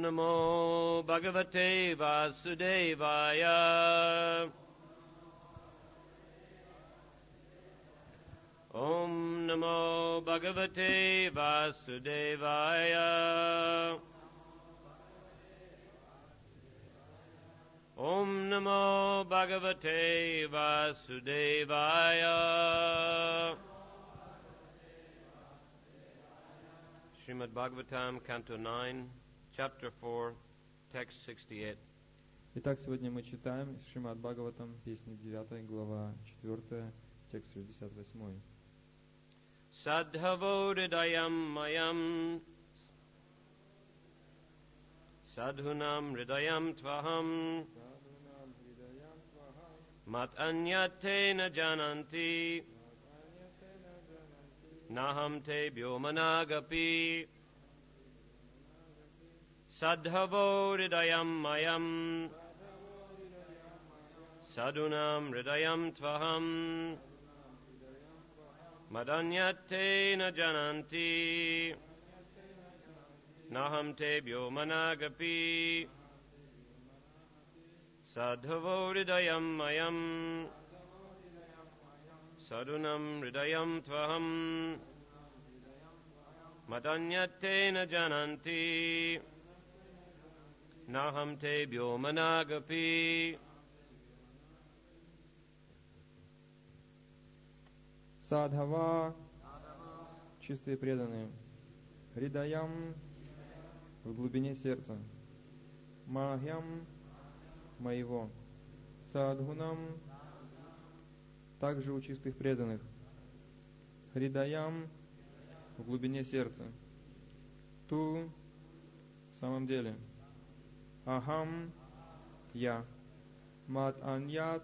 Namo Bhagavate Vasudevaya. Om Namo Bhagavate Vasudevaya. Om Namo Bhagavate Vasudevaya. Srimad Bhagavatam, Canto 9, Chapter 4, Text 68. Итак, сегодня мы читаем Шримад Бхагаватам, песня 9, глава 4, текст 68. Sadhavo mayam Sadhunam Hridayam Tvaham Mat Anyate na Jananti Naham Te Bhyomanagapi Sadhavo mayam Sadhunam Hridayam Tvaham Madanyate na jananti Naham te bhyomanagapi Sadhavo hridayam mayam Sadhunam hridayam tvaham Madanyate na jananti Naham te bhyomanagapi. Садхава, чистые преданные, Хридаям, в глубине сердца, Махьям, моего, Садхунам, также у чистых преданных, Хридаям, в глубине сердца, Ту, в самом деле, Ахам, я, Мат Аньят,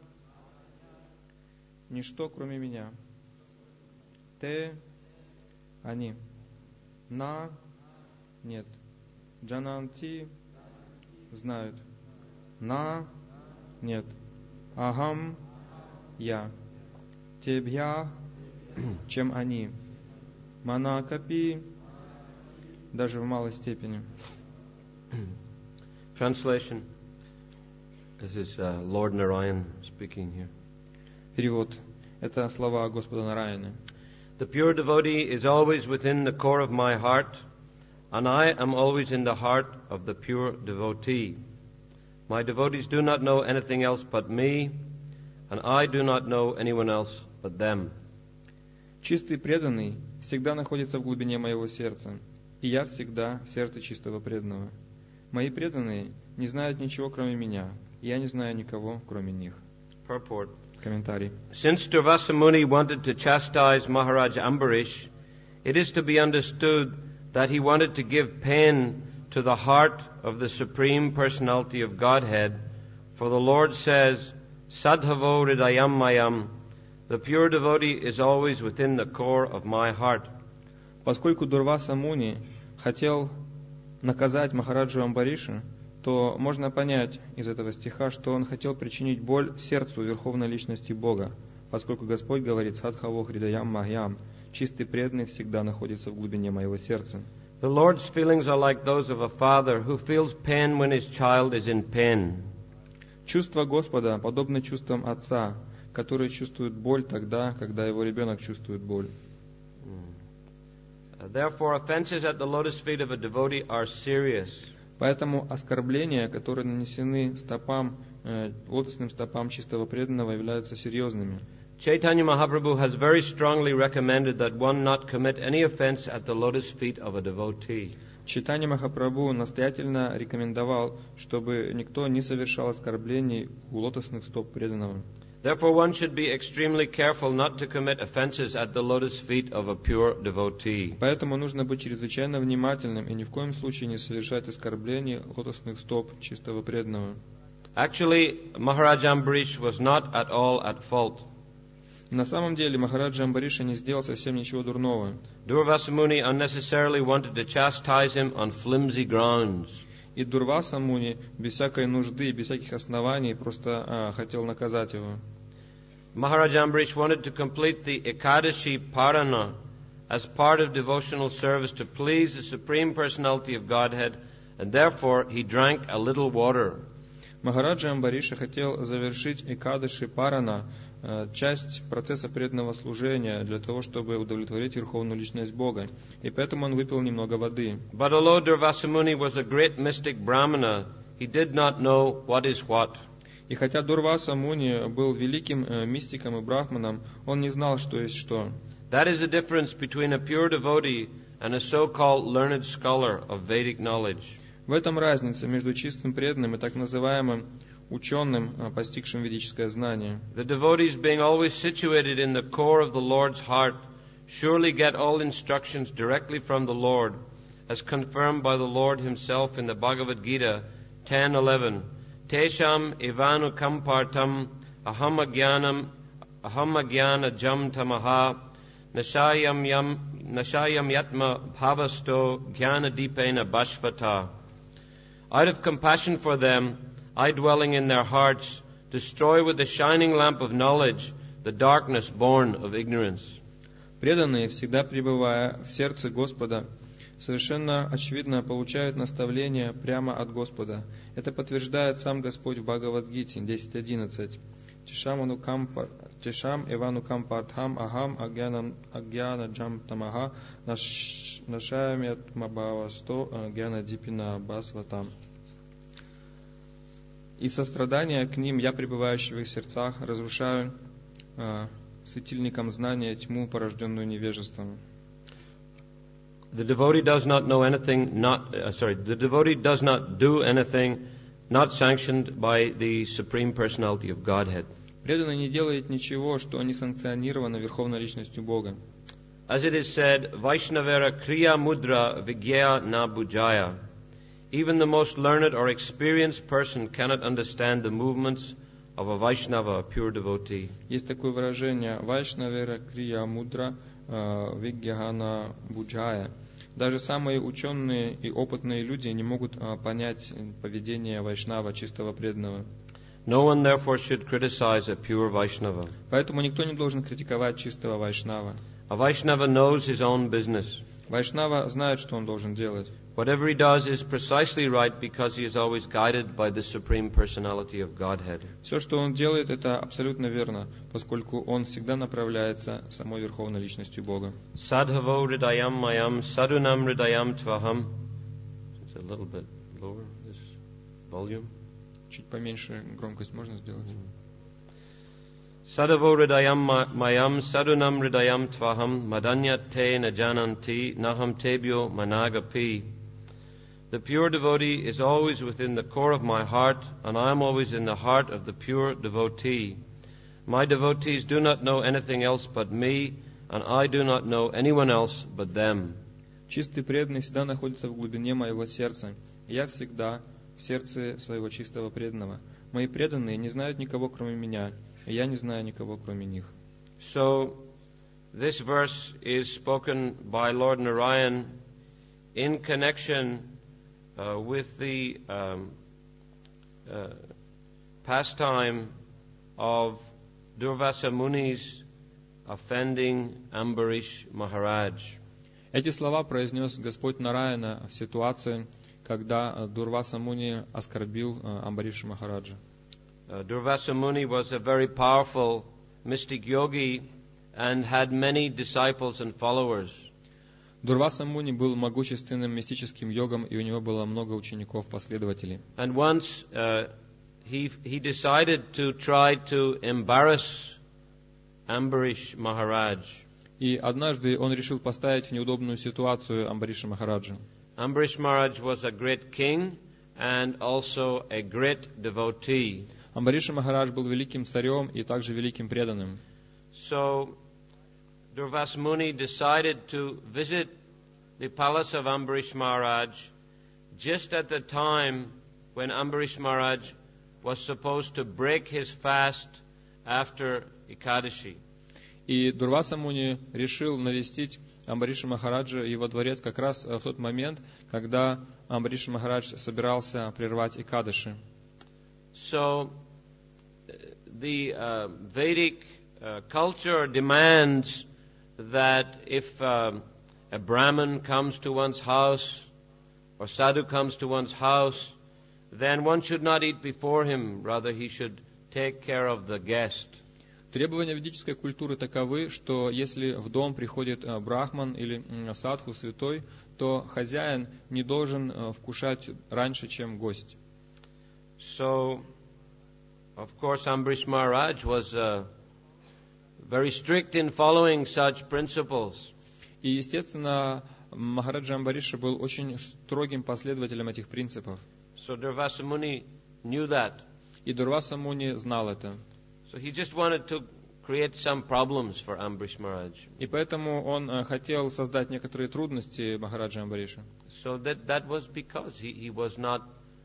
ничто кроме меня. Те, они. На, нет. Джананти, знают. На, нет. Ахам, я. Тебья, чем они. Манакапи, даже в малой степени. Translation. This is Lord Narayan speaking here. Перевод. Это слова Господа Нараяны. The pure devotee is always within the core of my heart, and I am always in the heart of the pure devotee. My devotees do not know anything else but me, and I do not know anyone else but them. Чистый преданный всегда находится в глубине моего сердца, и я всегда в сердце чистого преданного. Мои преданные не знают ничего, кроме меня, и я не знаю никого, кроме них. Purport. Комментарий. Since Durvasa Muni wanted to chastise Maharaj Ambarish, it is to be understood that he wanted to give pain to the heart of the Supreme Personality of Godhead, for the Lord says, Sadhavo hridayam mayam, the pure devotee is always within the core of my heart. Поскольку Дурваса Муни хотел наказать Махараджу Амбариша, то можно понять из этого стиха, что он хотел причинить боль сердцу Верховной Личности Бога, поскольку Господь говорит «Садхаво хридаям махьям», чистый преданный всегда находится в глубине моего сердца. The Lord's feelings are like those of a father who feels pain when his child is in pain. Чувства Господа подобны чувствам отца, который чувствует боль тогда, когда его ребенок чувствует боль. Therefore, offenses at the lotus feet of a devotee are serious. Поэтому оскорбления, которые нанесены лотосным стопам чистого преданного, являются серьезными. Chaitanya Mahaprabhu has very strongly recommended that one not commit any offense at the lotus feet of a devotee. Чайтанья Махапрабху настоятельно рекомендовал, чтобы никто не совершал оскорблений у лотосных стоп преданного. Therefore, one should be extremely careful not to commit offenses at the lotus feet of a pure devotee. Поэтому нужно быть чрезвычайно внимательным и ни в коем случае не совершать оскорблений лотосных стоп чистого преданного. Actually, Maharaj Ambarish was not at all at fault. На самом деле Махараджа Амбариша не сделал совсем ничего дурного. Durvasa Muni unnecessarily wanted to chastise him on flimsy grounds. И Дурваса Муни без всякой нужды, без всяких оснований просто хотел наказать его. Maharaj Ambarish wanted to complete the Ekadashi Parana as part of devotional service to please the Supreme Personality of Godhead and therefore he drank a little water. Махараджа Амбариша хотел завершить Экадаши Парана, часть процесса преданного служения, для того, чтобы удовлетворить Верховную Личность Бога. И поэтому он выпил немного воды. But although Durvasa Muni was a great mystic Brahmana, he did not know what is what. И хотя Дурваса Муни был великим мистиком и брахманом, он не знал, что есть что. That is the difference between a pure devotee and a so-called learned scholar of Vedic knowledge. В этом разница между чистым преданным и так называемым ученым, постигшим ведическое знание. The devotees, being always situated in the core of the Lord's heart, surely get all instructions directly from the Lord, as confirmed by the Lord himself in the Bhagavad Gita 10:11. Tesham evanu kampartam aham agyana jam tamaha nashayam yatma bhavasto jnana dipena bashvata. Out of compassion for them, I, dwelling in their hearts, destroy with the shining lamp of knowledge the darkness born of ignorance. Преданные, всегда пребывая в сердце Господа, совершенно очевидно получают наставления прямо от Господа. Это подтверждает сам Господь в Бхагавад-гите 10.11. Тешам Ивану Кампартхам Ахам Агьяна Джам Тамаха Нашаямят Мабавасто Агьяна Дипина Басватам. И сострадание к ним, я, пребывающий в их сердцах, разрушаю светильником знания тьму, порожденную невежеством. The devotee does not know anything the devotee does not do anything not sanctioned by the Supreme Personality of Godhead. Преданный не делает ничего, что не санкционировано Верховной Личностью Бога. As it is said, Vaishnavera Kriya Mudra Vigya Na Bujaya. Even the most learned or experienced person cannot understand the movements of a Vaishnava, a pure devotee. Есть такое выражение Вайшнавера Крия Мудра Вигьяна Буджая. Даже самые ученые и опытные люди не могут понять поведение Вайшнава, чистого преданного. No one therefore should criticize a pure Vaishnava. Поэтому никто не должен критиковать чистого Вайшнава. A Vaishnava knows his own business. Вайшнава знает, что он должен делать. Whatever he does is precisely right because he is always guided by the Supreme Personality of Godhead. Все, что он делает, это абсолютно верно, поскольку он всегда направляется самой Верховной Личностью Бога. Sadhavo Hridayam Mayam Sadunam Hridayam Tvaham. It's a little bit lower, this volume. Чуть поменьше громкость можно сделать? Sadhavo Hridayam Mayam Sadunam Hridayam Tvaham Madanyate Najananti Naham Tebyo Managapi. The pure devotee is always within the core of my heart, and I am always in the heart of the pure devotee. My devotees do not know anything else but me, and I do not know anyone else but them. Чистый преданный всегда находится в глубине моего сердца, и я всегда в сердце своего чистого преданного. Мои преданные не знают никого, кроме меня, и я не знаю никого, кроме них. So, this verse is spoken by Lord Narayan in connection with the pastime of Durvasa Muni's offending Ambarish Maharaj. Эти слова произнес Господь Нараяна в ситуации, когда Дурваса Муни оскорбил Амбариша Махараджа. Durvasa Muni was a very powerful mystic yogi and had many disciples and followers. Дурваса Муни был могущественным мистическим йогом, и у него было много учеников-последователей. And once he decided to try to embarrass Ambarish Maharaj. И однажды он решил поставить в неудобную ситуацию Амбариша Махараджа. Ambarish Maharaj was a great king and also a great devotee. Амбариша Махарадж был великим царем и также великим преданным. So Durvasa Muni decided to visit the palace of Ambarish Maharaj just at the time when Ambarish Maharaj was supposed to break his fast after Ekadashi. И Дурваса Муни решил навестить Амбариша Махараджа и во дворец как раз в тот момент, когда Амбариша Махарадж собирался прервать Экадаши. So the Vedic culture demands that if a Brahmin comes to one's house or sadhu comes to one's house, then one should not eat before him, rather he should take care of the guest. Требования ведической культуры таковы, что если в дом приходит брахман или садху святой, то хозяин не должен вкушать раньше, чем гость. So, of course, Ambarish Maharaj was very strict in following such principles. И, естественно, Махараджа Амбариша был очень строгим последователем этих принципов. So Durvasa Muni knew that. И Дурваса Муни знал это. So he just wanted to create some problems for Ambarish Maharaj. И поэтому он хотел создать некоторые трудности Махараджа Амбариша. So that was because he was not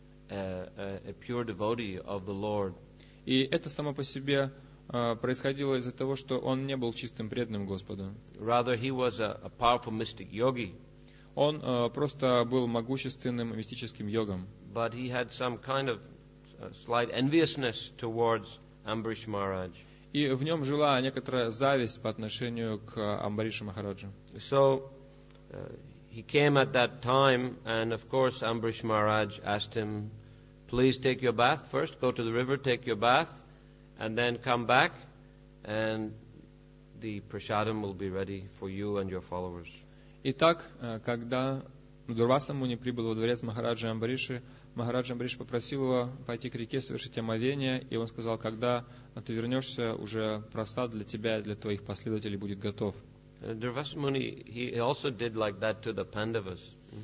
a pure devotee of the Lord. И это само по себе происходило из-за того, что он не был чистым преданным Господу. Rather, he was a powerful mystic yogi. Он просто был могущественным мистическим йогом. But he had some kind of slight enviousness towards Ambarish Maharaj. И в нем жила некоторая зависть по отношению к Амбаришу Махараджу. So he came at that time, and of course Ambarish Maharaj asked him, please take your bath first, go to the river, take your bath, and then come back, and the prasadam will be ready for you and your followers. Итак, когда Дурваса Муни прибыл во дворец Махараджа Амбариши, Махараджа Амбариш попросил его пойти к реке, совершить омовение, и он сказал, когда ты вернешься, уже просад для тебя и для твоих последователей будет готов. Durvasa Muni, he also did like that to the Pandavas.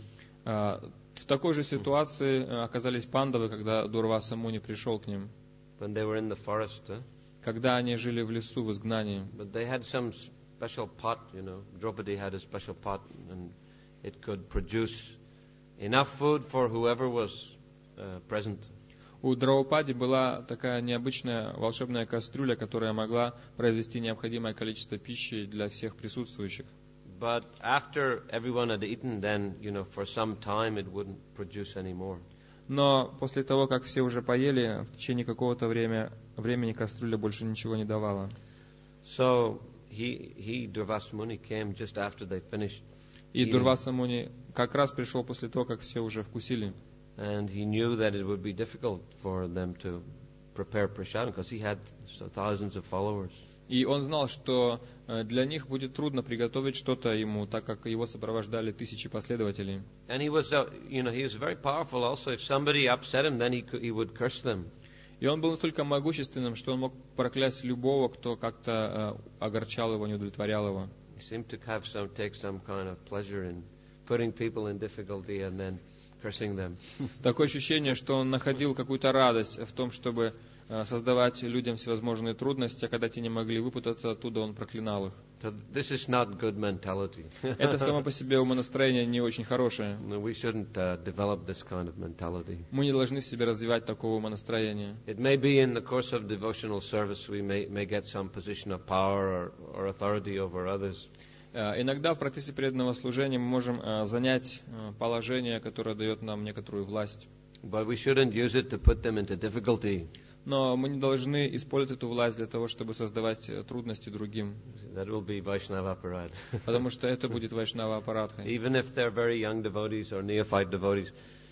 В такой же ситуации оказались пандавы, когда Дурваса Муни пришел к ним, When they were in the forest. когда они жили в лесу в изгнании. But they had some special pot, Draupadi had a special pot, and it could produce enough food for whoever was present. У Драупади была такая необычная волшебная кастрюля, которая могла произвести необходимое количество пищи для всех присутствующих. But after everyone had eaten, then, for some time it wouldn't produce any more. Но после того, как все уже поели, в течение какого-то времени кастрюля больше ничего не давала. So Durvasa Muni, came just after they finished. И Дурваса Муни как раз пришел после того, как все уже вкусили. And he knew that it would be difficult for them to prepare prasadam because he had thousands of followers. И он знал, что для них будет трудно приготовить что-то ему, так как его сопровождали тысячи последователей. And he was very powerful also. If somebody upset him, then he would curse them. И он был настолько могущественным, что он мог проклясть любого, кто как-то огорчал его, не удовлетворял его. He seemed to take some kind of pleasure in putting people in difficulty and then cursing them. Такое ощущение, что он находил какую-то радость в том, чтобы создавать людям всевозможные трудности, а когда те не могли выпутаться оттуда, он проклинал их. So this is not good mentality. Это само по себе умонастроение не очень хорошее. No, we shouldn't develop this kind of mentality. Мы не должны в себе развивать такого умонастроения. It may be in the course of devotional service we may get some position of power or authority over others. Иногда в процессе преданного служения мы можем занять положение, которое дает нам некоторую власть. But we shouldn't use it to put them into difficulty. Но мы не должны использовать эту власть для того, чтобы создавать трудности другим. That will be Vaishnava aparad. Потому что это будет Вайшнава апарадхой. Even if they're very young devotees or neophyte devotees,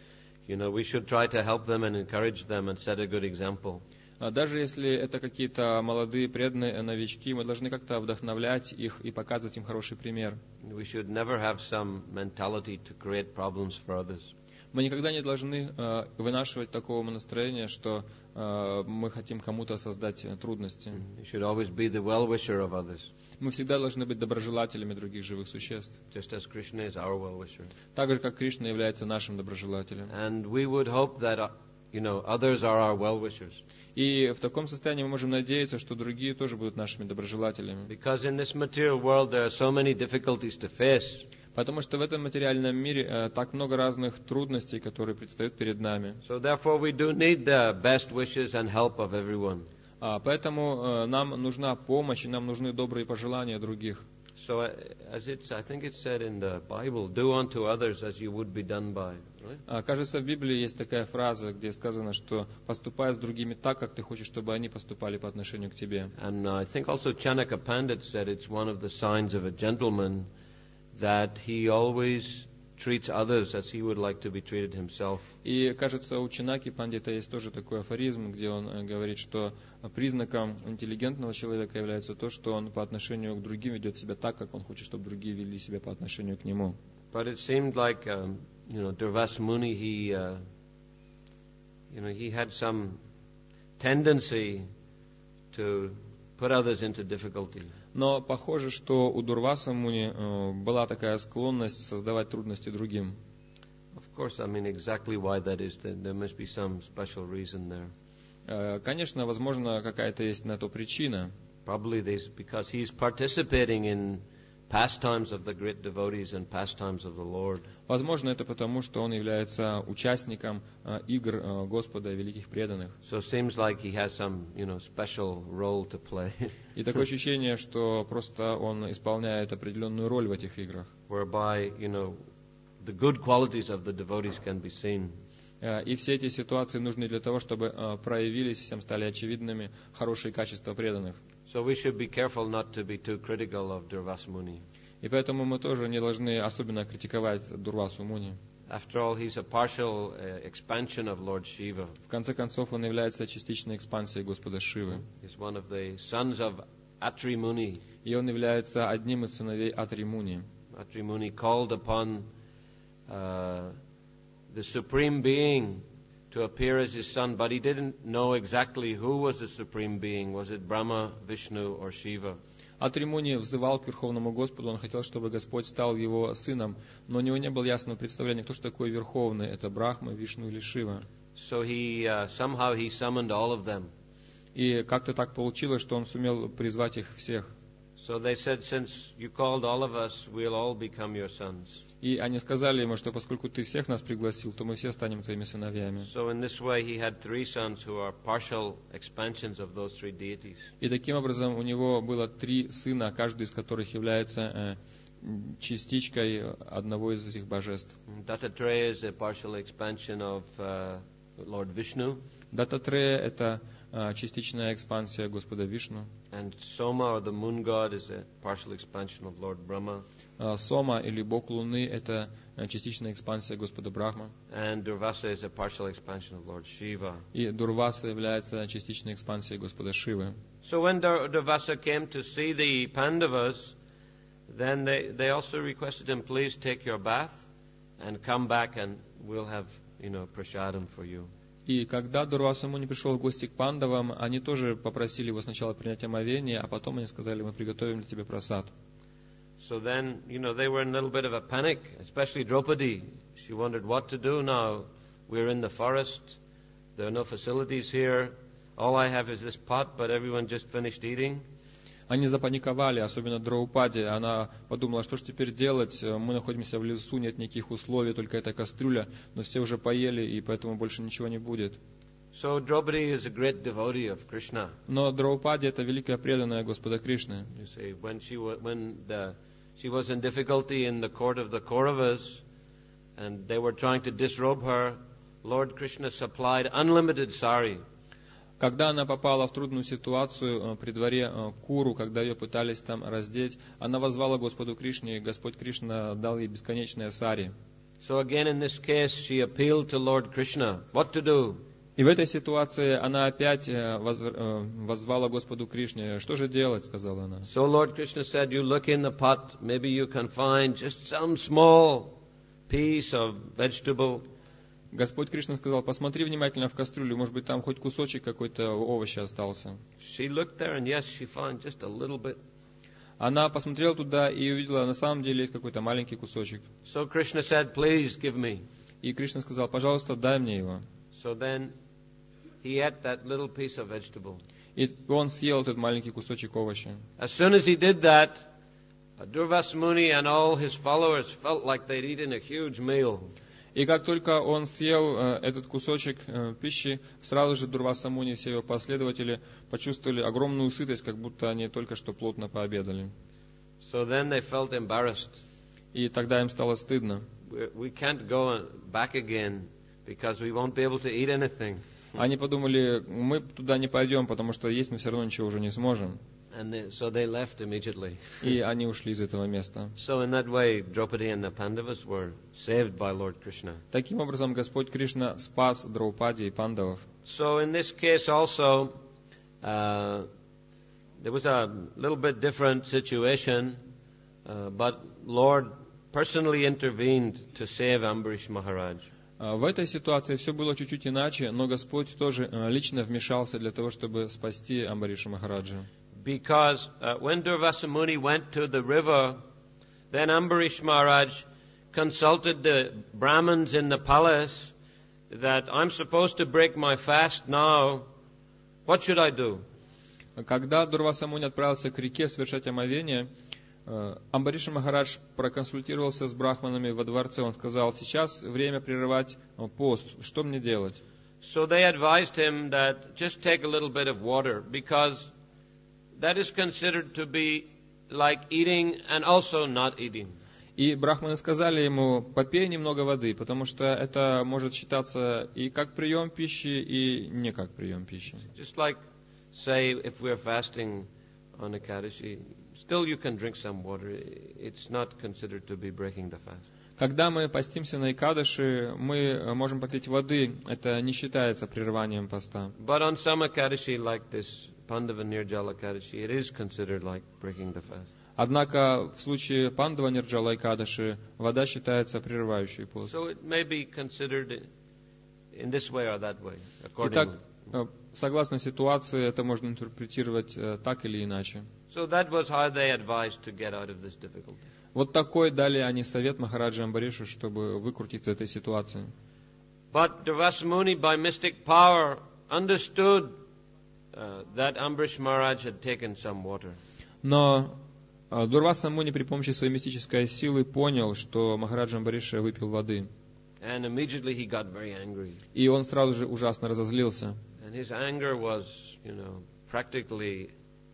we should try to help them and encourage them and set a good example. Даже если это какие-то молодые преданные новички, мы должны как-то вдохновлять их и показывать им хороший пример. We should never have some mentality to create problems for others. Мы никогда не должны вынашивать такого настроения, что мы хотим кому-то создать трудности. You should always be the well-wisher of others. Мы всегда должны быть доброжелателями других живых существ. Just as Krishna is our well-wisher. Так же, как Кришна является нашим доброжелателем. And we would hope that others are our well-wishers. И в таком состоянии мы можем надеяться, что другие тоже будут нашими доброжелателями. Because in this material world there are so many difficulties to face. Потому что в этом материальном мире так много разных трудностей, которые предстают перед нами. So therefore we do need the best wishes and help of everyone. Поэтому нам нужна помощь и нам нужны добрые пожелания других. So I think it's said in the Bible, do unto others as you would be done by. Right? Кажется, в Библии есть такая фраза, где сказано, что поступай с другими так, как ты хочешь, чтобы они поступали по отношению к тебе. And I think also Chanaka Pandit said it's one of the signs of a gentleman that he always treats others as he would like to be treated himself. И, кажется, у Чинаки Пандита есть тоже такой афоризм, где он говорит, что признаком интеллигентного человека является то, что он по отношению к другим ведет себя так, как он хочет, чтобы другие вели себя по отношению к нему. But it seemed like, Durvas Muni, he had some tendency to put others into difficulty. Но похоже, что у Дурваса Муни была такая склонность создавать трудности другим. Of course, exactly why that is, there must be some special reason there. Конечно, возможно, какая-то есть на то причина. Probably because he's participating in pastimes of the great devotees and pastimes of the Lord. Возможно, это потому, что он является участником игр Господа и великих преданных. So it seems like he has some, special role to play. И такое ощущение, что просто он исполняет определенную роль в этих играх. Whereby, the good qualities of the devotees can be seen. И все эти ситуации нужны для того, чтобы проявились и всем стали очевидными хорошие качества преданных. So we should be careful not to be too critical of Durvas Muni. И поэтому мы тоже не должны особенно критиковать Дурвасу Муни. After all, he's a partial expansion of Lord Shiva. В конце концов, он является частичной экспансией Господа Шивы. He's one of the sons of Atri Muni. И он является одним из сыновей Атри Муни. Atri Muni called upon the Supreme Being to appear as his son, but he didn't know exactly who was the Supreme Being. Was it Brahma, Vishnu, or Shiva? Атри Муни взывал к Верховному Господу, он хотел, чтобы Господь стал его сыном, но у него не было ясного представления, кто же такой Верховный, это Брахма, Вишну или Шива. So somehow he summoned all of them. И как-то так получилось, что он сумел призвать их всех. So they said, since you called all of us, we'll all become your sons. И они сказали ему, что поскольку ты всех нас пригласил, то мы все станем твоими сыновьями. So in this way he had three sons who are partial expansions of those three deities. И таким образом у него было 3 сына, каждый из которых является частичкой одного из этих божеств. Dattatreya is a partial expansion of Lord Vishnu. Даттатрея — это частичная экспансия Господа Вишну. And Soma, or the moon god, is a partial expansion of Lord Brahma. Сома, или Бог Луны, это частичная экспансия Господа Брахма. And Durvasa is a partial expansion of Lord Shiva. И Дурваса является частичной экспансией Господа Шивы. So when Durvasa came to see the Pandavas, then they also requested him, please take your bath and come back and we'll have, prasadam for you. И когда Дурваса Муни пришел в гости к пандавам, они тоже попросили его сначала принять омовение, а потом они сказали, мы приготовим для тебя прасад. So then, they were in a little bit of a panic, especially Draupadi. She wondered what to do now. We're in the forest. There are no facilities here. All I have is this pot, but everyone just finished eating. Они запаниковали, особенно Драупади. Она подумала, что же теперь делать? Мы находимся в лесу, нет никаких условий, только эта кастрюля, но все уже поели, и поэтому больше ничего не будет. So Draupadi is a great devotee of Krishna. Но Драупади — это великая преданная Господа Кришны. You see, when she was in difficulty in the court of the Kauravas, and they were trying to disrobe her, Lord Krishna supplied unlimited sari. Когда она попала в трудную ситуацию при дворе Куру, когда ее пытались там раздеть, она воззвала Господу Кришне, и Господь Кришна дал ей бесконечное сари. So again in this case she appealed to Lord Krishna, what to do? И в этой ситуации она опять воззвала Господу Кришне. Что же делать, сказала она. So Lord Krishna said, you look in the pot, maybe you can find just some small piece of vegetable. Господь Кришна сказал, посмотри внимательно в кастрюлю, может быть, там хоть кусочек какой-то овоща остался. She looked there, and yes, she found just a little bit. Она посмотрела туда и увидела, на самом деле есть какой-то маленький кусочек. So Krishna said, please give me. И Кришна сказал, пожалуйста, дай мне его. So then he ate that little piece of vegetable. И он съел этот маленький кусочек овоща. As soon as he did that, Durvas Muni and all his followers felt like they'd eaten a huge meal. И как только он съел этот кусочек пищи, сразу же Дурваса Муни и все его последователи почувствовали огромную сытость, как будто они только что плотно пообедали. So then they felt embarrassed. И тогда им стало стыдно. We can't go back again because we won't be able to eat anything. Они подумали, мы туда не пойдем, потому что есть мы все равно ничего уже не сможем. So they left immediately. И они ушли из этого места. So in that way, Draupadi and the Pandavas were saved by Lord Krishna. Таким образом, Господь Кришна спас Драупади и пандавов. So in this case also, there was a little bit different situation, but Lord personally intervened to save Ambarish Maharaj. В этой ситуации все было чуть-чуть иначе, но Господь тоже лично вмешался для того, чтобы спасти Амбариша Махараджа. Because when Durvasa Muni went to the river, then Ambarish Maharaj consulted the Brahmins in the palace that I'm supposed to break my fast now. What should I do? Когда Дурваса Муни отправился к реке совершать омовение, Амбариша Махарадж проконсультировался с брахманами во дворце. Он сказал: сейчас время прерывать пост. Что мне делать? So they advised him that just take a little bit of water, because that is considered to be like eating and also not eating. И брахманы сказали ему: попей немного воды, потому что это может считаться и как прием пищи, и не как прием пищи. Just like, say, if we're fasting on Ekadashi, still you can drink some water. It's not considered to be breaking the fast. Когда мы постимся на Экадаши, мы можем попить воды. Это не считается прерыванием поста. But on some Ekadashi, like this Pandava Nirjala Ekadashi, it is considered like breaking the fast. Однако в случае Пандава Нирджала Экадаши вода считается прерывающей пост. So it may be considered in this way or that way, Итак, accordingly. согласно ситуации, это можно интерпретировать так или иначе. So that was how they advised to get out of this difficulty. Вот такой дали они совет Махараджи Амбаришу, чтобы выкрутиться из этой ситуации. But Durvasa Muni, by mystic power, understood that Ambarish Maharaj had taken some water. Но Дурваса Муни при помощи своей мистической силы понял, что Махараджа Амбариша выпил воды. And immediately he got very angry. И он сразу же ужасно разозлился. And his anger was, practically,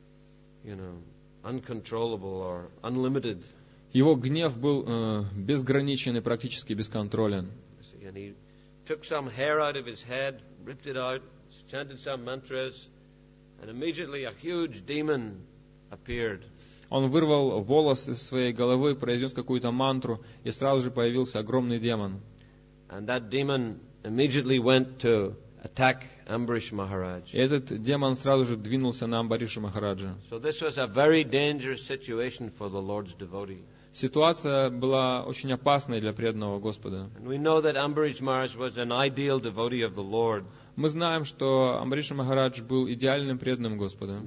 uncontrollable or unlimited. Его гнев был безграничен и практически бесконтролен. And he took some hair out of his head, ripped it out, chanted some mantras, and immediately a huge demon appeared. Он вырвал волос из своей головы, произнес какую-то мантру, и сразу же появился огромный демон. And that demon immediately went to attack Ambarish Maharaj. И этот демон сразу же двинулся на Амбариша Махараджа. So this was a very dangerous situation for the Lord's devotee. Ситуация была очень опасной для преданного Господа. And we know that Ambarish Maharaj was an ideal devotee of the Lord. Мы знаем, что Амбариша Махарадж был идеальным преданным Господа.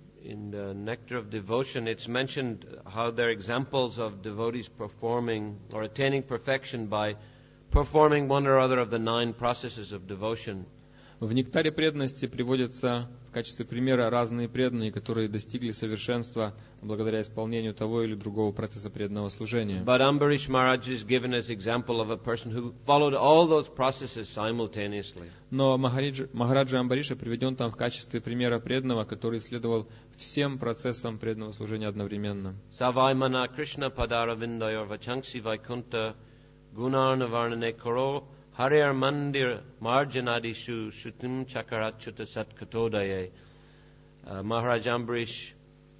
In the Nectar of Devotion, it's mentioned how there are examples of devotees performing or attaining perfection by performing one or other of the 9 processes of devotion. В Нектаре преданности приводятся в качестве примера разные преданные, которые достигли совершенства благодаря исполнению того или другого процесса преданного служения. But Ambarish Maharaj is given as example of a person who followed all those processes simultaneously. Но Махараджа Амбариша приведен там в качестве примера преданного, который следовал всем процессам преданного служения одновременно. Savaimana Krishna Padara Vindayor Vachangsi Vaikunta Gunarna Varnane Koro Harir Mandir Marjanadishu Shutim Chakarachyuta Satkatodaye. Maharaj Ambarish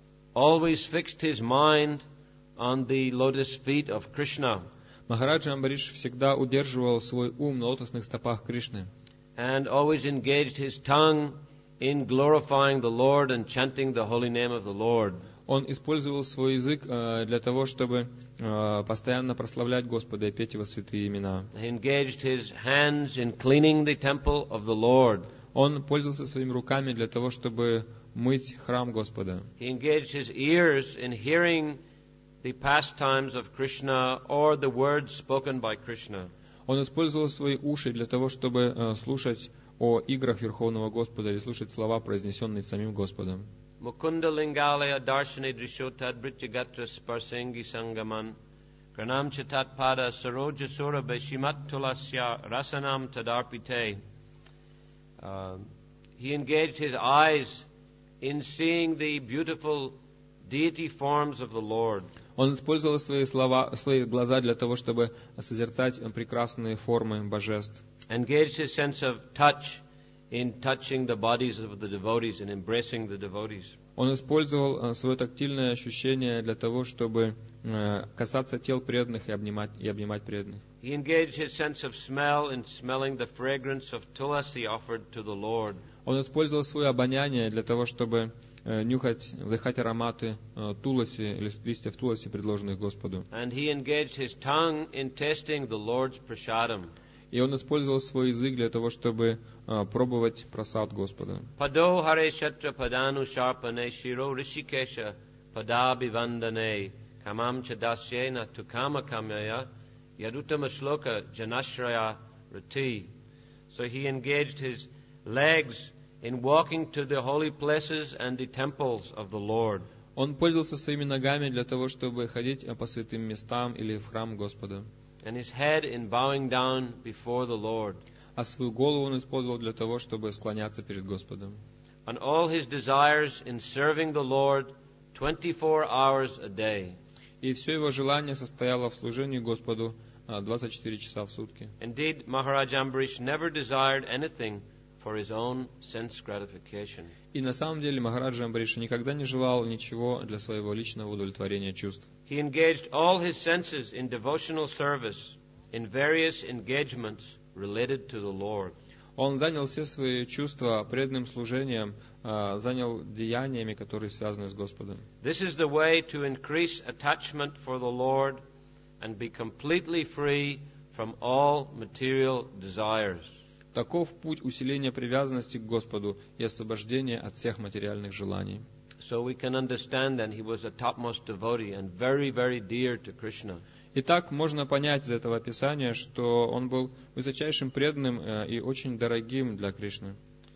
always fixed his mind on the lotus feet of Krishna. Махараджа Амбариш всегда удерживал свой ум на лотосных стопах Кришны. And always engaged his tongue in glorifying the Lord and chanting the holy name of the Lord. Он использовал свой язык для того, чтобы постоянно прославлять Господа и петь Его святые имена. He engaged his hands in cleaning the temple of the Lord. Он пользовался своими руками для того, чтобы мыть храм Господа. He engaged his ears in hearing the pastimes of Krishna or the words spoken by Krishna. Он использовал свои уши для того, чтобы слушать о играх Верховного Господа или слушать слова, произнесенные самим Господом. Mukunda lingalaya darshani drishotad brityagatra sparsengi sangaman granam chitat pada saroja sura beshimat tulasya rasanam tadarpite. He engaged his eyes in seeing the beautiful deity forms of the Lord. Он использовал свои глаза для того, чтобы созерцать прекрасные формы божеств. Engaged his sense of touch in touching the bodies of the devotees and embracing the devotees. Он использовал свое тактильное ощущение для того, чтобы касаться тел преданных и обнимать преданных. He engaged his sense of smell in smelling the fragrance of tulasi offered to the Lord. Он использовал свое обоняние для того, чтобы вдыхать ароматы туласи или листьев туласи, предложенных Господу. And he engaged his tongue in tasting the Lord's prasadam. И он использовал свой язык для того, чтобы пробовать просад Господа. Pado hare shatra padanu sharpane shiro rishikesha padabhivandane kamam chadasyena tukama kamaya yadutama shloka janashraya rati. So he engaged his legs in walking to the holy places and the temples of the Lord. Он пользовался своими ногами для того, чтобы ходить по святым местам или в храм Господа. And his head in bowing down before the Lord. А свою голову он использовал для того, чтобы склоняться перед Господом. And all his desires in serving the Lord 24 hours a day. И все его желание состояло в служении Господу 24 часа в сутки. Indeed, Maharaj Ambarish never desired anything for his own sense gratification. И на самом деле Махараджа Амбариша никогда не желал ничего для своего личного удовлетворения чувств. He engaged all his senses in devotional service in various engagements related to the Lord. Он занял все свои чувства преданным служением, занял деяниями, которые связаны с Господом. This is the way to increase attachment for the Lord and be completely free from all material desires. Таков путь усиления привязанности к Господу и освобождения от всех материальных желаний. So we can understand that he was a topmost devotee and very, very dear to Krishna. Итак, можно понять из этого описания, что он был высочайшим преданным и очень дорогим для Кришны.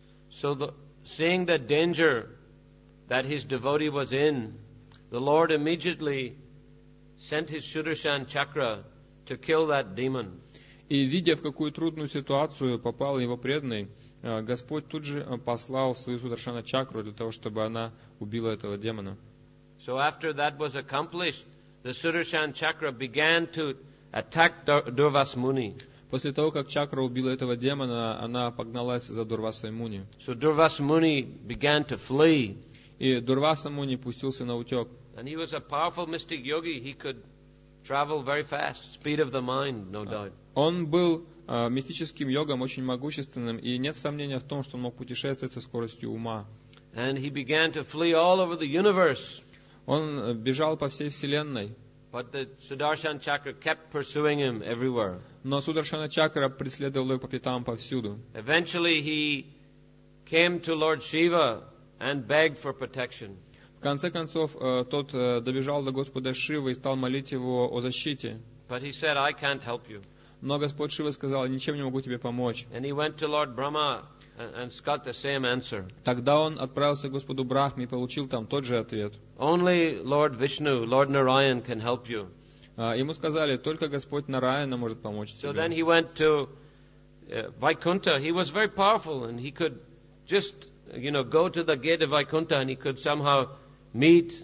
So seeing the danger that his devotee was in, the Lord immediately sent his Sudarshan chakra to kill that demon. И видя, в какую трудную ситуацию попал его преданный, Господь тут же послал свою Сударшана чакру для того, чтобы она убила этого демона. So after that was accomplished, the Sudarshan chakra began to attack Durvas Muni. После того, как чакра убила этого демона, она погналась за Дурвасой Муни. So Durvas Muni began to flee. И Дурваса Муни пустился на утек. And he was a powerful mystic yogi. He could travel very fast, speed of the mind, no doubt. Он был мистическим йогом, очень могущественным, и нет сомнения в том, что он мог путешествовать со скоростью ума. And he began to flee all over the universe. Он бежал по всей вселенной. But the Sudarshan chakra kept pursuing him everywhere. Но Сударшана чакра преследовала его по пятам повсюду. Eventually he came to Lord Shiva and begged for protection. В конце концов, тот добежал до Господа Шивы и стал молить его о защите. But he said, I can't help you. Но Господь Шива сказал: ничем не могу тебе помочь. And he went to Lord Brahma and got the same answer. Тогда он отправился к Господу Брахме и получил там тот же ответ. Only Lord Vishnu, Lord Narayan can help you. Ему сказали: только Господь Нараяна может помочь So then тебе. he went to Vaikuntha. He was very powerful and he could just, go to the gate of Vaikuntha and he could somehow meet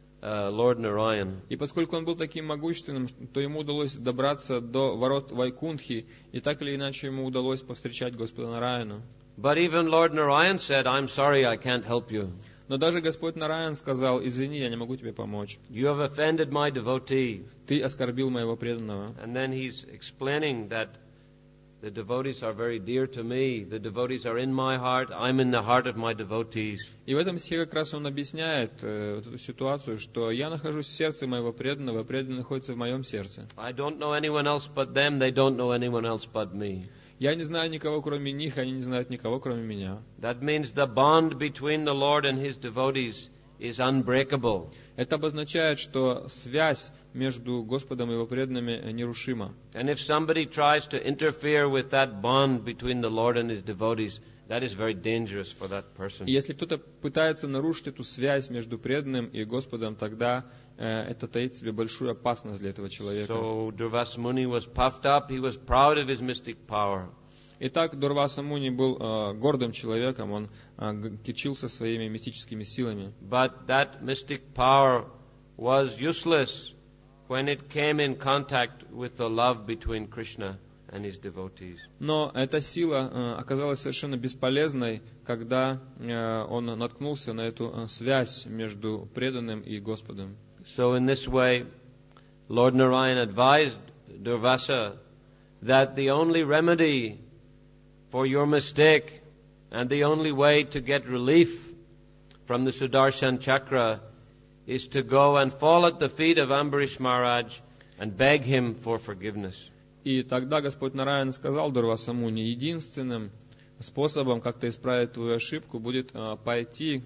Lord Narayan. И поскольку он был таким могущественным, то ему удалось добраться до ворот Вайкунтхи, и так или иначе ему удалось повстречать Господа Нараяна. But even Lord Narayan said, I'm sorry, I can't help you. Но даже Господь Нараян сказал: извини, я не могу тебе помочь. You have offended my devotee. Ты оскорбил моего преданного. And then he's explaining that the devotees are very dear to me. The devotees are in my heart. I'm in the heart of my devotees. И в этом стихе как раз он объясняет эту ситуацию, что я нахожусь в сердце моего преданного, преданный находится в моем сердце. I don't know anyone else but them. They don't know anyone else but me. Я не знаю никого, кроме них, они не знают никого, кроме меня. That means the bond between the Lord and His devotees is unbreakable. Это обозначает, что связь между Господом и его преданными нерушима. And if somebody tries to interfere with that bond between the Lord and His devotees, that is very dangerous for that person. И если кто-то пытается нарушить эту связь между преданным и Господом, тогда это таит в себе большую опасность для этого человека. So Durvas Muni was puffed up. He was proud of his mystic power. Итак, Дурваса Муни был гордым человеком, он кичился своими мистическими силами. But that mystic power was useless when it came in contact with the love between Krishna and his devotees. Но эта сила оказалась совершенно бесполезной, когда он наткнулся на эту связь между преданным и Господом. So in this way, Lord Narayan advised Durvasa that the only remedy for your mistake and the only way to get relief from the Sudarshan Chakra is to go and fall at the feet of Ambarish Maharaj and beg him for forgiveness. И тогда Господь Нараян сказал Дурваса Муни, единственным способом как-то исправить твою ошибку будет пойти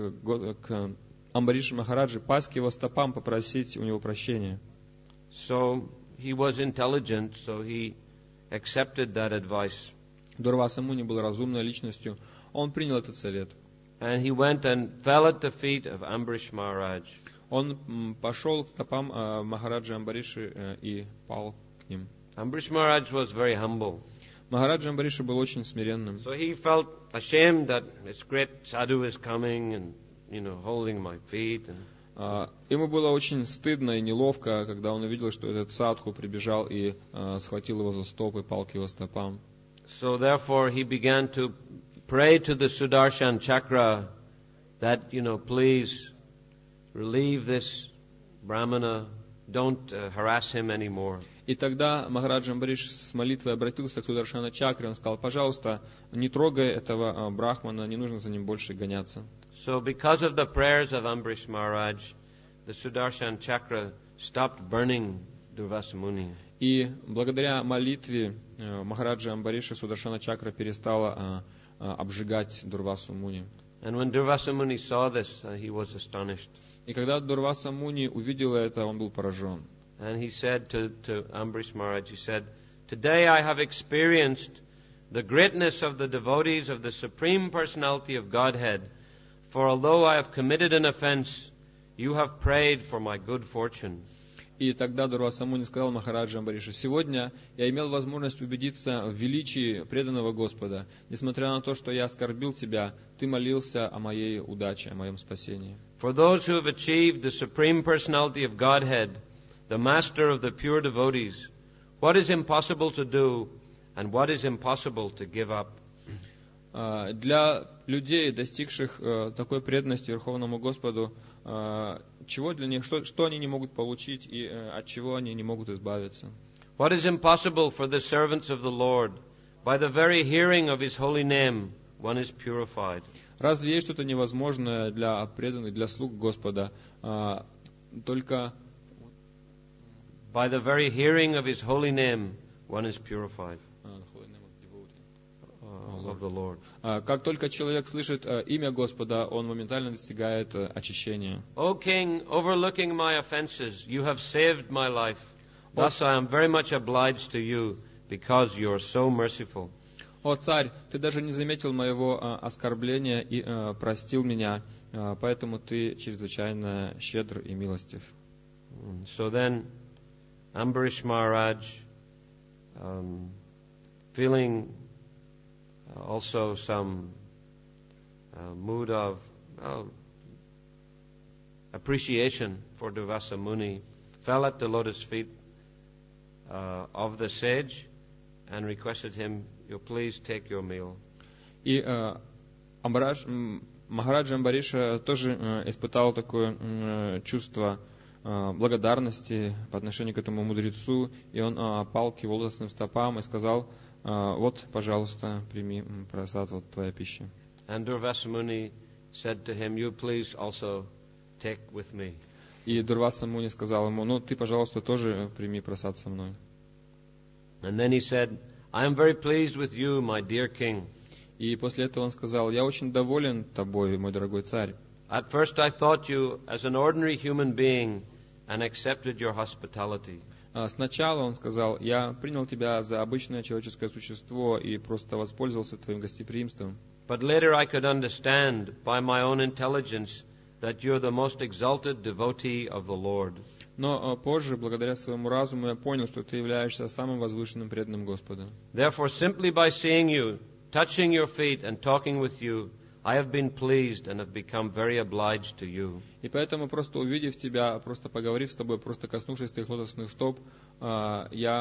к Амбаришу Махараджи, пасть к его стопам, попросить у него прощения. So he was intelligent, so he accepted that advice. Дурваса Муни был разумной личностью, он принял этот совет. And he went and fell at the feet of Ambarish Maharaj. Он пошел к стопам Махараджи Амбариши и пал к ним. Ambarish Maharaj was very humble. Махараджа Амбариши был очень смиренным. So he felt ashamed that this great sadhu is coming and, holding my feet. Ему было очень стыдно и неловко, когда он увидел, что этот садху прибежал и схватил его за стопы, пал к его стопам. So therefore he began to pray to the Sudarshan Chakra that, please relieve this Brahmana, don't harass him anymore. И тогда Махараджа Амбариш с молитвой обратился к Сударшана Чакре. Он сказал, пожалуйста, не трогай этого брахмана, не нужно за ним больше гоняться. So because of the prayers of Ambarish Maharaj, the Sudarshan Chakra stopped burning Durvasa Muni. И благодаря молитве Махараджи Амбариша Сударшана Чакра перестала обжигать Дурвасу Муни. And when Durvasa Muni saw this, he was astonished. И когда Дурваса Муни увидел это, он был поражен. And he said to Ambarish Maharaj, he said, "Today I have experienced the greatness of the devotees of the Supreme Personality of Godhead, for although I have committed an offense, you have prayed for my good fortune." И тогда Дурваса Муни сказал Махараджа Амбариша, сегодня я имел возможность убедиться в величии преданного Господа. Несмотря на то, что я оскорбил тебя, ты молился о моей удаче, о моем спасении. For those who have achieved the Supreme Personality of Godhead, the Master of the pure devotees, what is impossible to do and what is impossible to give up? Для людей, достигших такой преданности Верховному Господу, чего для них, что они не могут получить и от чего они не могут избавиться? What is impossible for the servants of the Lord? By the very hearing of His holy name, one is purified. Разве есть что-то невозможное для преданных, для слуг Господа? Только by the very hearing of His holy name, one is purified. Of the Lord. Как только человек слышит имя Господа, он моментально достигает очищения. O King, overlooking my offenses, you have saved my life. Thus I am very much obliged to you, because you are so merciful. О царь, ты даже не заметил моего оскорбления и простил меня, поэтому ты чрезвычайно щедр и милостив. So then, Ambarish Maharaj, feeling also some mood of appreciation for Durvasa Muni, fell at the lotus feet of the sage and requested him, "You please take your meal." И Махараджа Амбариша тоже испытал такое чувство благодарности по отношению к этому мудрецу, и он пал к его лотосным стопам и сказал, вот, пожалуйста, прими прасад, вот твоя пища. And Durvasa Muni said to him, "You please also take with me." И Дурваса Муни сказал ему, ты, пожалуйста, тоже прими прасад со мной. And then he said, "I am very pleased with you, my dear king." И после этого он сказал, я очень доволен тобой, мой дорогой царь. At first I thought you as an ordinary human being and accepted your hospitality. Сначала он сказал, я принял тебя за обычное человеческое существо и просто воспользовался твоим гостеприимством. But later I could understand by my own intelligence that you're the most exalted devotee of the Lord. Но позже, благодаря своему разуму, я понял, что ты являешься самым возвышенным преданным Господа. Therefore, simply by seeing you, touching your feet and talking with you, I have been pleased and have become very obliged to you. И поэтому, просто увидев тебя, просто поговорив с тобой, просто коснувшись твоих лотосных стоп, я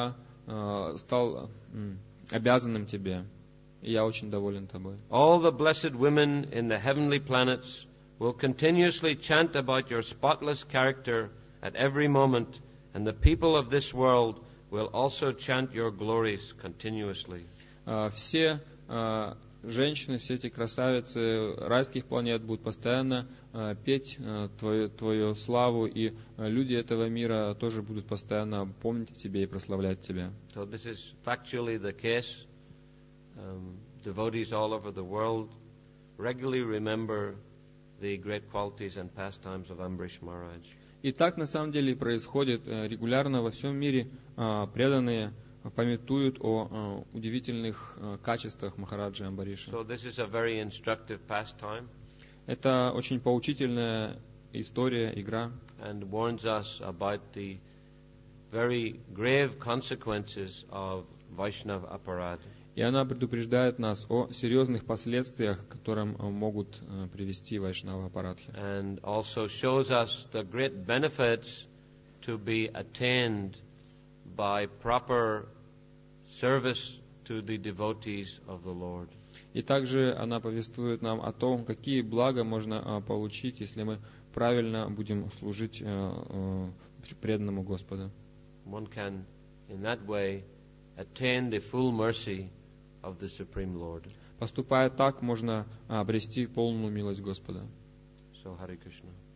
стал обязанным тебе. И я очень доволен тобой. All the blessed women in the heavenly planets will continuously chant about your spotless character at every moment, and the people of this world will also chant your glories continuously. Все женщины, все эти красавицы райских планет будут постоянно петь твою славу, и люди этого мира тоже будут постоянно помнить о тебе и прославлять тебя. So this is factually the case. Devotees all over the world regularly remember the great qualities and pastimes of Ambarish Maharaj. И так на самом деле происходит регулярно во всем мире. Преданные памятуют о удивительных качествах Махараджи Амбариша. So this is a very instructive pastime. Это очень поучительная история, игра. And warns us about the very grave consequences of Vaishnava aparad. И она предупреждает нас о серьезных последствиях, к которым могут привести Вайшнава апарадхи. And also shows us the great benefits to be attained by proper service to the devotees of the Lord. И также она повествует нам о том, какие блага можно получить, если мы правильно будем служить преданному Господу. One can, in that way, attain the full mercy of the Supreme Lord. Поступая так, можно обрести полную милость Господа. So, Hare Krishna.